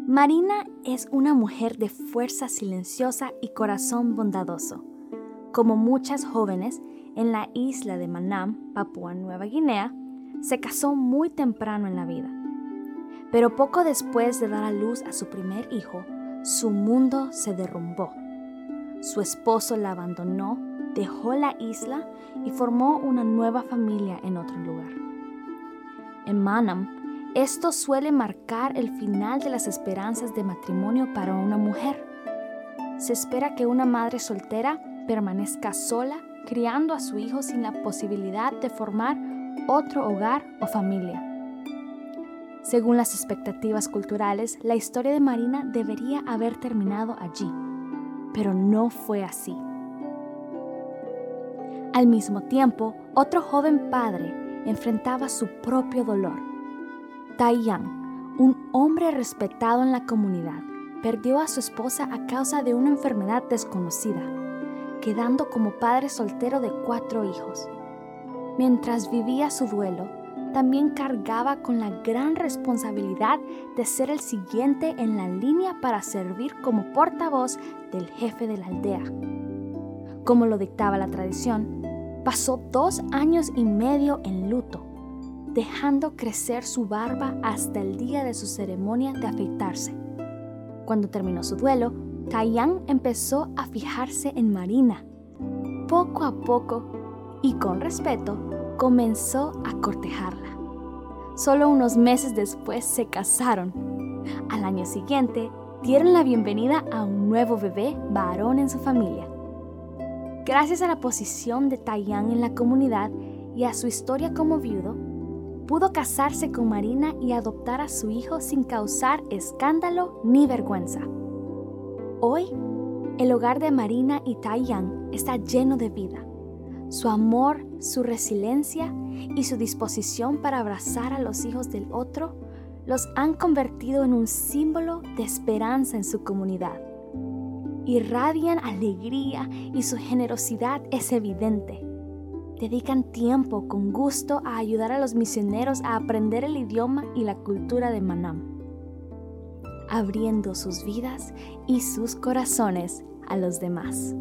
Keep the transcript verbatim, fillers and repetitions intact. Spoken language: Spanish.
Marina es una mujer de fuerza silenciosa y corazón bondadoso. Como muchas jóvenes, en la isla de Manam, Papúa Nueva Guinea, se casó muy temprano en la vida. Pero poco después de dar a luz a su primer hijo, su mundo se derrumbó. Su esposo la abandonó, dejó la isla y formó una nueva familia en otro lugar. En Manam, esto suele marcar el final de las esperanzas de matrimonio para una mujer. Se espera que una madre soltera permanezca sola, criando a su hijo sin la posibilidad de formar otro hogar o familia. Según las expectativas culturales, la historia de Marina debería haber terminado allí, pero no fue así. Al mismo tiempo, otro joven padre enfrentaba su propio dolor. Tai Yang, un hombre respetado en la comunidad, perdió a su esposa a causa de una enfermedad desconocida, quedando como padre soltero de cuatro hijos. Mientras vivía su duelo, también cargaba con la gran responsabilidad de ser el siguiente en la línea para servir como portavoz del jefe de la aldea. Como lo dictaba la tradición, pasó dos años y medio en luto, dejando crecer su barba hasta el día de su ceremonia de afeitarse. Cuando terminó su duelo, Tai Yang empezó a fijarse en Marina. Poco a poco, y con respeto, comenzó a cortejarla. Solo unos meses después se casaron. Al año siguiente, dieron la bienvenida a un nuevo bebé varón en su familia. Gracias a la posición de Tai Yang en la comunidad y a su historia como viudo, pudo casarse con Marina y adoptar a su hijo sin causar escándalo ni vergüenza. Hoy, el hogar de Marina y Tai Yang está lleno de vida. Su amor, su resiliencia y su disposición para abrazar a los hijos del otro los han convertido en un símbolo de esperanza en su comunidad. Irradian alegría y su generosidad es evidente. Dedican tiempo con gusto a ayudar a los misioneros a aprender el idioma y la cultura de Manam, abriendo sus vidas y sus corazones a los demás.